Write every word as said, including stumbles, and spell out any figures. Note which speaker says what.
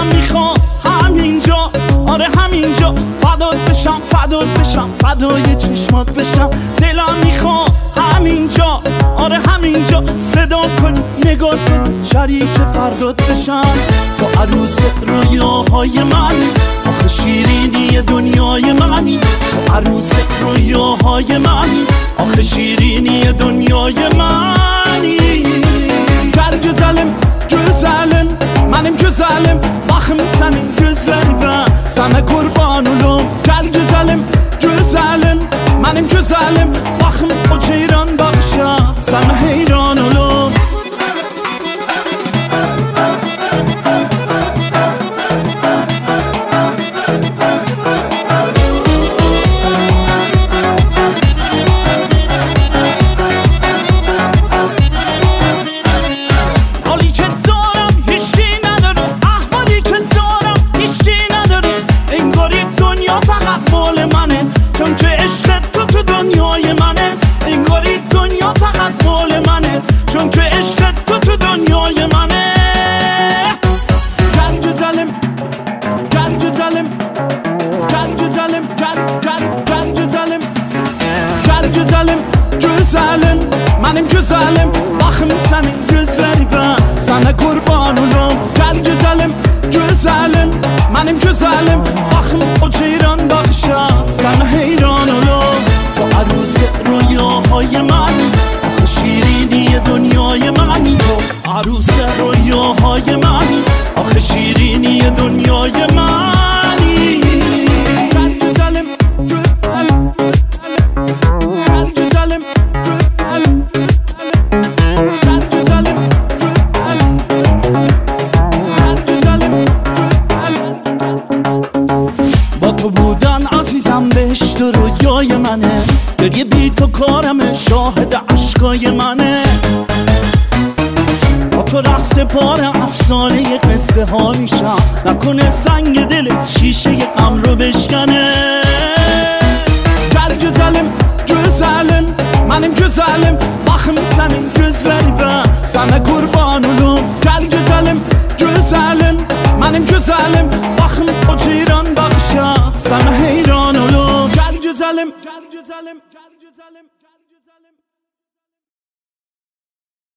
Speaker 1: دلم میخواد همینجا، آره همینجا فدات بشم، فدات بشم، فدای چشمات بشم. دلم میخواد همینجا، آره همینجا صدا کنی، نگاه کنی، شریک فردات بشم. تو عروس رویاهای منی، آخه شیرینی دنیای منی. تو عروس رویاهای منی، آخه شیرینی دنیای منی. Gel güzelim, güzelim, benim güzelim. Bakım senin gözlerine, sana kurban olum. Gel güzelim, güzelim, benim güzelim. Bakım o ceyran bakışa, sana heyran olum. چون که عشق تو تو دنیای منه، انگاری دنیا فقط مال منه. چون که عشق تو تو دنیای منه. Gel güzelim, gel güzelim, gel güzelim, gel gel gel güzelim. Gel güzelim, güzelim, benim güzelim. Bakım senin gözlerine, sana kurban olum. Gel güzelim, güzelim, benim güzelim. Bakım o ceyran bakışa, sana heyran olum. تو عروس رویاهای منی، آخه شیرینی دنیای منی. تو عروس رویاهای منی، آخه شیرینی دنیای منی. Gel güzelim, güzelim, gel güzelim, güzelim, gel güzelim, güzelim, gel güzelim, güzelim. با تو بودن عزیزم بهشت رویای منه، گریه بی تو کارمه، شاهد عشقای منه. با تو رقص پاره افسانه قصه ها میشم، نکنه سنگ دل شیشه غم رو بشکنه. Gel güzelim, güzelim, benim güzelim. Bakım senin gözlerine, sana kurban olum. Gel güzelim, güzelim, benim güzelim. Bakım o ceyran bakışa, sana heyran olum. Gel güzelim, gel güzelim, gel güzelim.